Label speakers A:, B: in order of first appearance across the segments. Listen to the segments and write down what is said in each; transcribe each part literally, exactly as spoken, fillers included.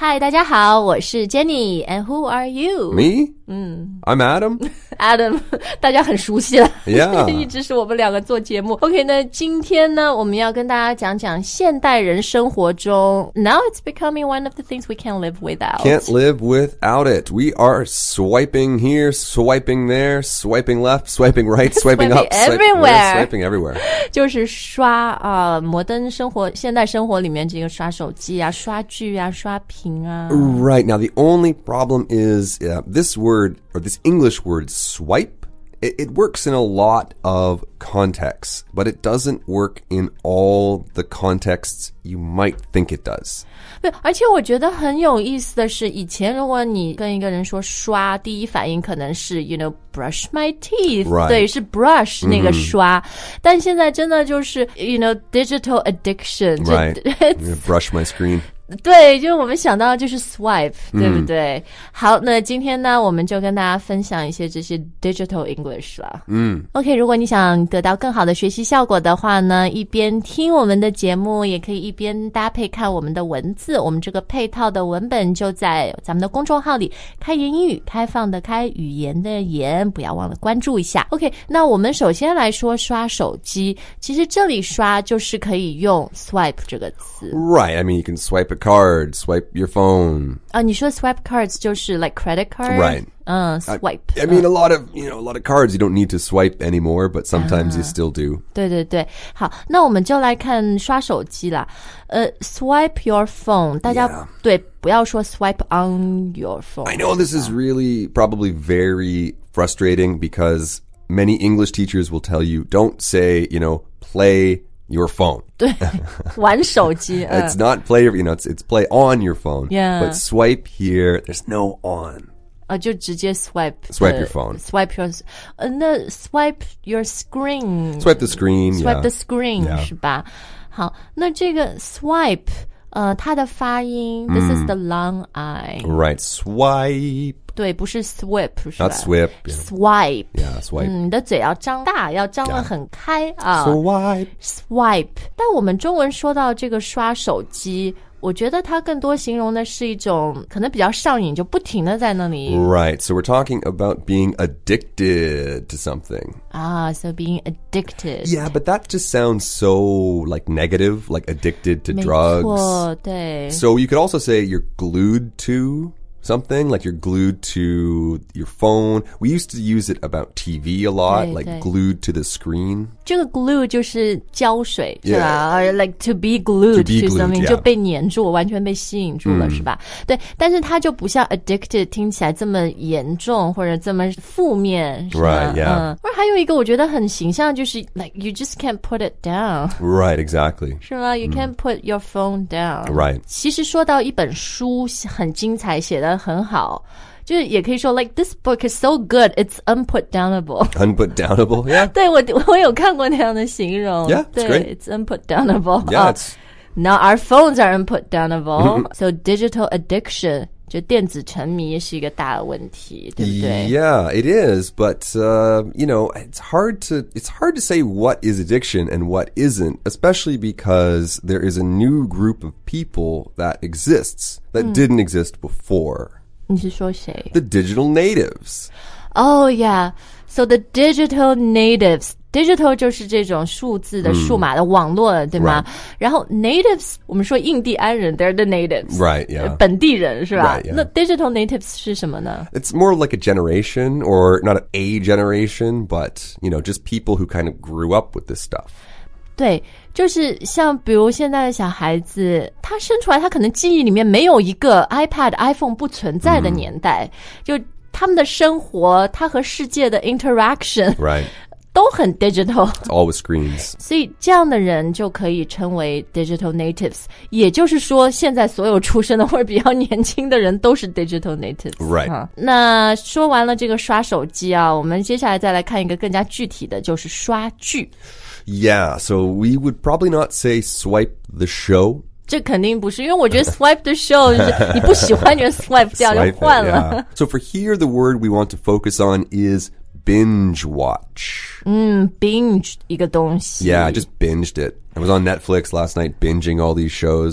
A: 嗨，大家好，我是 Jenny and who are you?
B: Me? 嗯 I'm Adam.
A: Adam 大家很熟悉了
B: Yeah.
A: 一直是我们两个做节目 OK 那今天呢我们要跟大家讲讲现代人生活中 Now it's becoming one of the things we can't live without
B: Can't live without it. We are swiping here, swiping there, swiping left, swiping right, swiping,
A: Swiping
B: up,
A: everywhere.
B: swiping everywhere.
A: 就是刷啊、呃、摩登生活现代生活里面这个刷手机啊刷剧啊刷屏啊
B: Right. Now, the only problem is uh, this word, or this English word, swipe, it, it works in a lot of contexts, but it doesn't work in all the contexts you might think it does.
A: 对，而且我觉得很有意思的是，以前如果你跟一个人说刷，第一反应可能是 you know brush my teeth，
B: Right.
A: 对，是 brush 那个刷，嗯、但现在真的就是 you know digital addiction，
B: Right. Brush my screen.
A: 对，就是我们想到就是 swipe， 对不对？嗯、好，那今天呢，我们就跟大家分享一些这些 digital English 了。嗯 ，OK， 如果你想得到更好的学习效果的话呢，一边听我们的节目，也可以一边搭配看我们的文字。我们这个配套的文本就在咱们的公众号里，开言英语，开放的开，语言的言，不要忘了关注一下。OK， 那我们首先来说刷手机，其实这里刷就是可以用 swipe 这个词。
B: Right. I mean, you can swipe a card, swipe your phone.
A: 啊，你说 swipe cards 就是 like credit card?
B: Right.
A: 嗯 swipe.
B: I, I mean, a lot of, you know, a lot of cards you don't need to swipe anymore, but sometimes you still do.
A: 对对对，好，那我们就来看刷手机啦。呃 swipe your phone， 大家
B: Yeah.
A: 对，不要说 swipe on your phone.
B: I know this is really probably very frustrating because many English teachers will tell you, don't say, you know, play your phone.
A: 对，玩手机。
B: It's not play, you know, it's, it's play on your phone.
A: Yeah.
B: But swipe here, there's no on.
A: 啊，就直接 swipe
B: Swipe your phone.
A: Swipe your 呃，那 swipe your screen.
B: Swipe the screen.
A: Swipe
B: yeah.
A: the screen、yeah. 是吧？好，那这个 swipe 呃，它的发音、嗯、this is the long I.
B: Right, swipe.
A: 对，不是 swip 是吧
B: Not swip. Yeah.
A: Swipe.
B: Yeah, swipe.
A: 嗯，你的嘴要张大，要张得很开、yeah. 啊。
B: Swipe.
A: Swipe. 但我们中文说到这个刷手机，我觉得它更多形容的是一种可能比较上瘾，就不停的在那里。
B: Right. So we're talking about being addicted to something.
A: Ah, so being addicted.
B: Yeah, but that just sounds so like negative, like addicted to
A: 没
B: drugs.
A: 错，对。
B: So you could also say you're glued to something, like you're glued to your phone. We used to use it about T V a lot,
A: 对，
B: like
A: 对。
B: glued to the screen.
A: 这个 glue 就是胶水，
B: Yeah.
A: 是吧？ Like to be glued
B: To be
A: to
B: glued,
A: something，
B: yeah.
A: 就被粘住，完全被吸引住了，是吧？对，但是它就不像 addicted 听起来这么严重或者这么负面，是吧？
B: Right, yeah.
A: 嗯，而还有一个我觉得很形象，就是 like you just can't put it down，
B: Right, exactly.
A: 是吗？ You can't put your phone down.
B: Right.
A: 其实说到一本书很精彩，写得很好。就是也可以说 like this book is so good it's unputdownable.
B: Unputdownable, yeah.
A: 对，我我有看过那样的形容。
B: Yeah, it's
A: 对
B: great.
A: It's unputdownable.
B: Yeah,
A: uh,
B: it's
A: now our phones are unputdownable. So digital addiction 就电子沉迷是一个大的问题，对不对？
B: Yeah, it is, but uh, you know, it's hard to it's hard to say what is addiction and what isn't, especially because there is a new group of people that exists that didn't exist before.
A: 你是说谁？
B: The digital natives.
A: Oh yeah, so the digital natives. Digital 就是这种数字的、数码的网络，对吗？
B: Right.
A: 然后 natives 我们说印第安人 they're the natives.
B: Right, yeah.
A: 本地人是吧？
B: Right, yeah.
A: 那 digital natives 是什么呢？
B: It's more like a generation, or not a generation, but, you know, just people who kind of grew up with this stuff.
A: 对，就是像比如现在的小孩子，他生出来他可能记忆里面没有一个 iPad、iPhone 不存在的年代，就他们的生活，他和世界的 interaction
B: Right.
A: 都很 digital，
B: It's all with screens.
A: 所以这样的人就可以称为 digital natives。也就是说，现在所有出生的或者比较年轻的人都是 digital natives。
B: Right.
A: 啊，那说完了这个刷手机啊，我们接下来再来看一个更加具体的，就是刷剧。
B: Yeah, so we would probably not say swipe the show.
A: 这肯定不是，因为我觉得 swipe the show 就是你不喜欢就 swipe 掉就
B: Swipe it,
A: 换了。
B: yeah. So for here, the word we want to focus on is binge watch.
A: 嗯 binge 一个东西。
B: Yeah, I just binged it. I was on Netflix last night binging all these shows.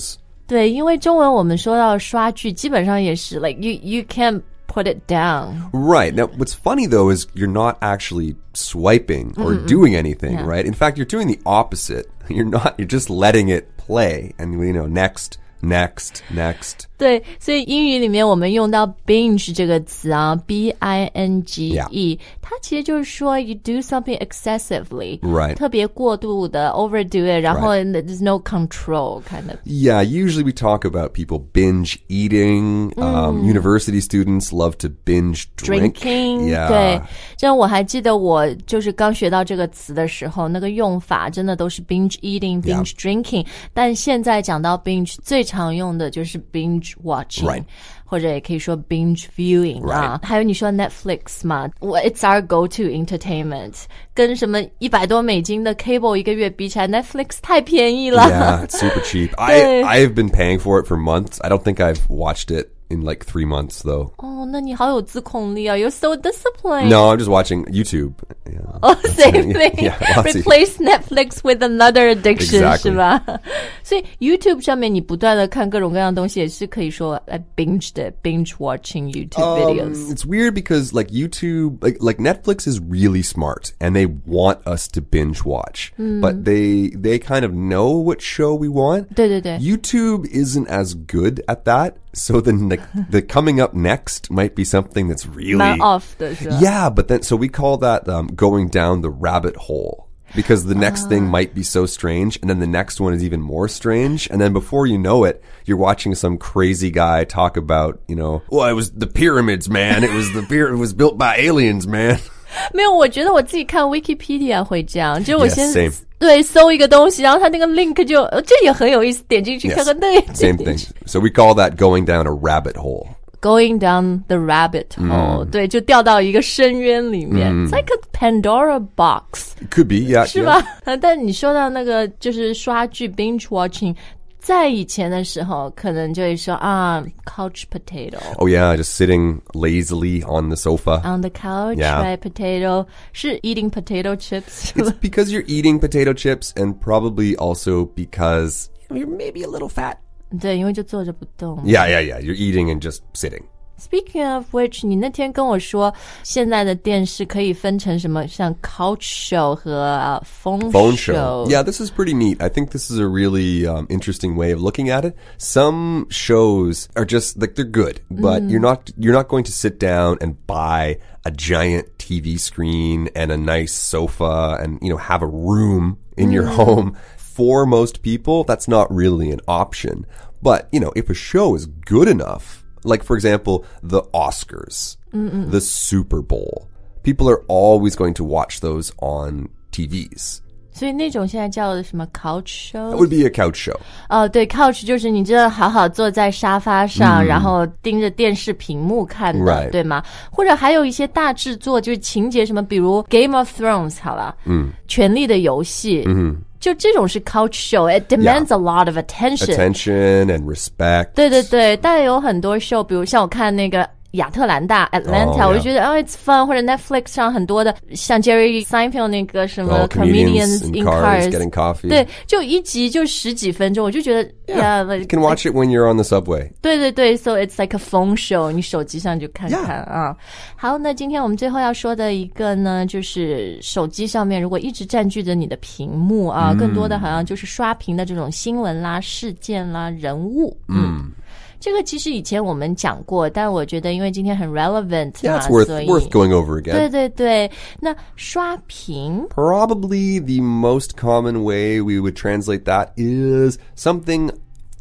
A: 对，因为中文我们说到刷剧，基本上也是 like you you can't put it down.
B: Right. Now, what's funny, though, is you're not actually swiping or Mm-mm. doing anything, yeah. right? In fact, you're doing the opposite. You're not, you're just letting it play. And, you know, next, next, next.
A: 对，所以英语里面我们用到 binge 这个词啊 B I N G E、yeah. 它其实就是说 you do something excessively
B: right.
A: 特别过度的 overdo it 然后 right. there's no control kind of.
B: Yeah, usually we talk about people binge eating、嗯、um, University students love to binge drink.
A: Drinking
B: yeah.
A: 对，这样我还记得我就是刚学到这个词的时候那个用法真的都是 binge eating binge、yeah. drinking 但现在讲到 binge 最常用的就是 binge watching、right. 或者也可以说 binge viewing、right. 啊，还有你说 Netflix 嘛 It's our go-to entertainment 跟什么一百多美金的 cable 一个月比起来 Netflix 太便宜了
B: Yeah, it's super cheap. I, I've been paying for it for months. I don't think I've watched it in like three months, though.
A: 哦，那你好有自控力啊 You're so disciplined.
B: No, I'm just watching YouTube. Yeah.
A: Oh, same thing.
B: Yeah,
A: Replace Netflix with another addiction,
B: exactly.
A: 是吧？所以 YouTube 上面你不断的看各种各样的东西，也是可以说 I binged it, binge watching YouTube
B: um,
A: videos.
B: It's weird because like YouTube, like, like Netflix is really smart and they want us to binge watch, mm. but they they kind of know what show we want.
A: 对对对
B: YouTube isn't as good at that. So then the, the coming up next might be something that's really...
A: 蛮 off 的是吧
B: Yeah, but then, so we call that um, going down the rabbit hole. Because the next uh. thing might be so strange, and then the next one is even more strange, and then before you know it, you're watching some crazy guy talk about, you know, well, it was the pyramids, man. It was the pyramid, it was built by aliens, man.
A: 没有，我觉得我自己看 Wikipedia 会这样，就是我先
B: yes, same.
A: 对搜一个东西，然后它那个 link 就这也很有意思，点进去
B: yes,
A: 看看对
B: same thing. So we call that going down a rabbit hole.
A: Going down the rabbit hole、嗯、对，就掉到一个深渊里面、嗯、It's like a Pandora box.
B: It could be, yeah.
A: 是吧、yeah. 但你说到那个就是刷剧 binge watching在以前的时候可能就会说啊 couch potato.
B: Oh yeah, just sitting lazily on the sofa.
A: On the couch,
B: yeah.
A: right, potato. 是 eating potato chips.
B: It's because you're eating potato chips and probably also because you're maybe a little fat.
A: 对，因为就坐着不动。
B: Yeah, yeah, yeah. You're eating and just sitting.
A: Speaking of which, 你那天跟我说现在的电视可以分成什么像 couch show 和、uh, phone,
B: phone
A: show.
B: show. Yeah, this is pretty neat. I think this is a really um, interesting way of looking at it. Some shows are just like they're good, but mm. you're not you're not going to sit down and buy a giant T V screen and a nice sofa and you know have a room in mm. your home. For most people, that's not really an option. But, you know, if a show is good enough, like, for example, the Oscars, Mm-mm. the Super Bowl, people are always going to watch those on T Vs.
A: 所以那种现在叫什么 couch show?
B: That would be a couch show.
A: 哦，对 couch 就是你真的好好坐在沙发上、嗯、然后盯着电视屏幕看的、right. 对吗？或者还有一些大制作就是情节什么比如 Game of Thrones 好了，嗯，权力的游戏，嗯，就这种是 couch show. It demands、yeah. a lot of attention.
B: Attention and respect.
A: 对对对，但有很多 show 比如像我看那个亚特兰大 Atlanta、oh, 我就觉得哦、yeah. oh, it's fun 或者 Netflix 上很多的像 Jerry Seinfeld 那个什么、oh, comedians in cars,
B: cars getting coffee
A: 对就一集就十几分钟我就觉得
B: yeah,
A: yeah like,
B: you can watch it when you're on the subway
A: 对对对 so it's like a phone show 你手机上就看看、yeah. 啊好那今天我们最后要说的一个呢就是手机上面如果一直占据着你的屏幕啊、嗯、更多的好像就是刷屏的这种新闻啦事件啦人物嗯这个其实以前我们讲过但我觉得因为今天很 relevant
B: yeah, it's worth,
A: 所以
B: worth going over again
A: 对对对那刷屏
B: Probably the most common way we would translate that is something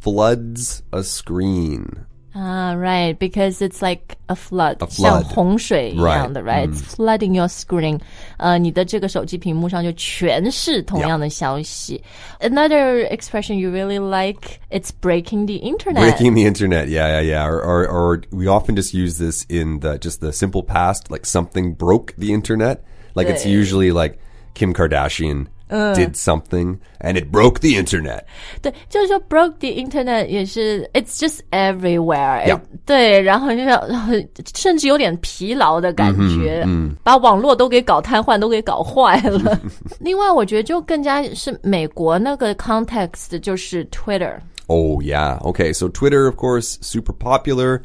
B: floods a screen
A: Ah, right, because it's like a flood,
B: a flood.
A: 像洪水一样的
B: right,
A: right? It's flooding your screen. 呃，你的这个手机屏幕上就全是同样的消息。Yeah. Another expression you really like, it's breaking the internet.
B: Breaking the internet, yeah, yeah, yeah. Or, or, or we often just use this in the just the simple past, like something broke the internet. Like it's usually like Kim Kardashian.、Uh. did something and it broke the internet.
A: 对，就是说 broke the internet 也是 it's just everywhere.
B: Yeah.
A: 对，然后就甚至有点疲劳的感觉，
B: 嗯，
A: 把网络都给搞瘫痪，都给搞坏了。另外，我觉得就更加是美国那个 context 就是 Twitter.
B: Oh, yeah. Okay, so Twitter, of course, super popular.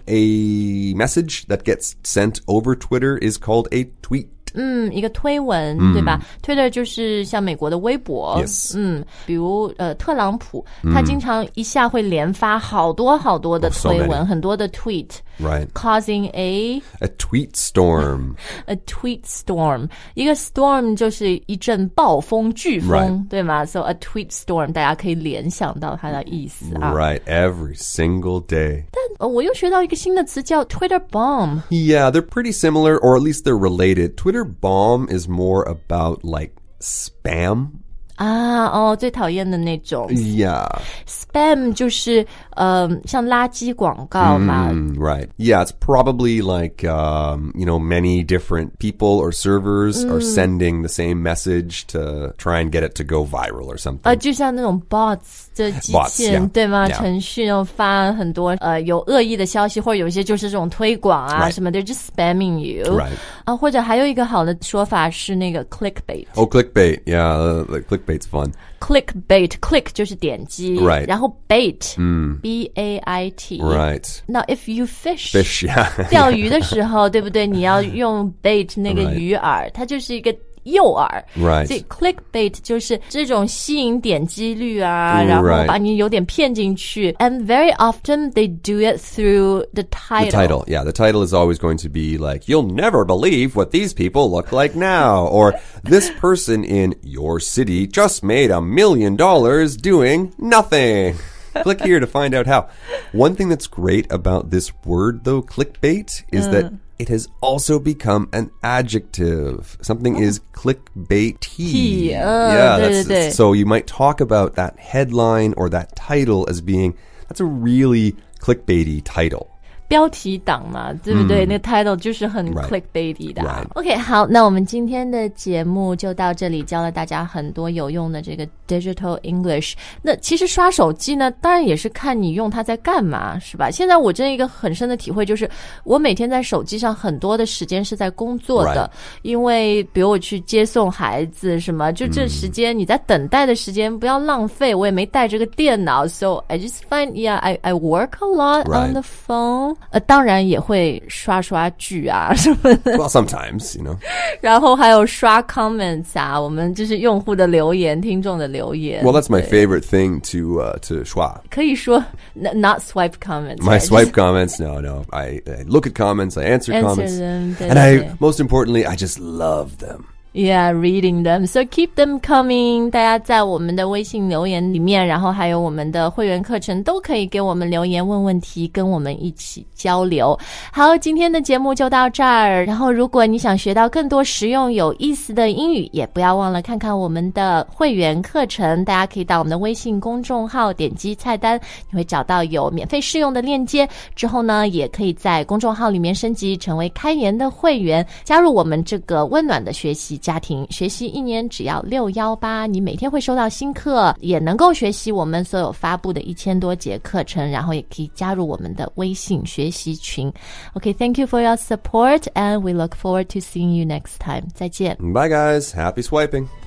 B: A message that gets sent over Twitter is called a tweet.
A: 嗯，一个推文，对吧 ？Twitter 就是像美国的微博，
B: Yes.
A: 嗯，比如呃，特朗普，他经常一下会连发好多好多的推文，
B: Oh, so many.
A: 很多的 tweet，
B: Right.
A: causing a
B: A tweet storm.
A: a tweet storm. 一个 storm 就是一阵暴风飓风，
B: Right.
A: 对吗 ？So a tweet storm 大家可以联想到它的意思啊。
B: Right, every single day.
A: 但呃，我又学到一个新的词叫 Twitter bomb.
B: Yeah, they're pretty similar, or at least they're related. Twitter bomb is more about like spam.
A: 啊，哦，最讨厌的那种
B: Yeah.
A: spam 就是呃，像垃圾广告嘛。
B: Mm, right. Yeah, it's probably like, um, you know, many different people or servers are sending the same message to try and get it to go viral or something.
A: 呃，就像那种 bots 的机器人
B: Bots, yeah.
A: 对吗
B: Yeah.
A: 程序要发很多呃有恶意的消息，或者有一些就是这种推广啊
B: Right.
A: 什么 they're just spamming you
B: Right.
A: 啊，或者还有一个好的说法是那个 clickbait
B: Oh, clickbait. Yeah, uh, like clickbait's fun.
A: clickbait click 就是点击
B: Right.
A: 然后 bait、嗯、B A I T
B: Right.
A: Now if you fish
B: Fish, yeah.
A: 钓鱼的时候对不对你要用 bait 那个
B: Right.
A: 鱼饵它就是一个诱饵
B: Right.
A: 所以 clickbait 就是这种吸引点击率啊
B: Right.
A: 然后把你有点骗进去 and very often they do it through the title.
B: The title, yeah. The title is always going to be like, you'll never believe what these people look like now. Or, this person in your city just made a million dollars doing nothing. Click here to find out how. One thing that's great about this word, though, clickbait, is uh. that it has also become an adjective. Something is clickbaity.
A: Uh,
B: yeah,
A: 对
B: that's,
A: 对对
B: so you might talk about that headline or that title as being, that's a really clickbaity title.
A: 标题党嘛，对不对？嗯、那 title 就是很 clickbaity 的、啊。Right. OK， 好，那我们今天的节目就到这里，教了大家很多有用的这个 digital English。那其实刷手机呢，当然也是看你用它在干嘛，是吧？现在我真的一个很深的体会就是，我每天在手机上很多的时间是在工作的，
B: Right.
A: 因为比如我去接送孩子什么，就这时间、嗯、你在等待的时间不要浪费。我也没带这个电脑 ，so I just find yeah I I work a lot、right. on the phone。呃，当然也会刷刷剧啊什么的。
B: Well, sometimes, you know.
A: 然后还有刷 comments 啊，我们就是用户的留言、听众的留言。
B: Well, that's my favorite thing to uh, to 刷。
A: 可以说 not swipe comments.
B: My
A: right?
B: swipe comments, no, no. I, I look at comments, I answer,
A: answer
B: comments,
A: them, 对
B: and
A: 对
B: I
A: 对
B: most importantly, I just love them.
A: Yeah, reading them. So keep them coming. 大家在我们的微信留言里面，然后还有我们的会员课程都可以给我们留言问问题，跟我们一起交流。好，今天的节目就到这儿。然后如果你想学到更多实用有意思的英语，也不要忘了看看我们的会员课程。大家可以到我们的微信公众号点击菜单，你会找到有免费试用的链接。之后呢，也可以在公众号里面升级成为开言的会员，加入我们这个温暖的学习家庭，学习一年只要六一八，你每天会收到新课，也能够学习我们所有发布的一千多节课程，然后也可以加入我们的微信学习群。Okay, thank you for your support and we look forward to seeing you next time. 再见。
B: Bye guys, happy swiping.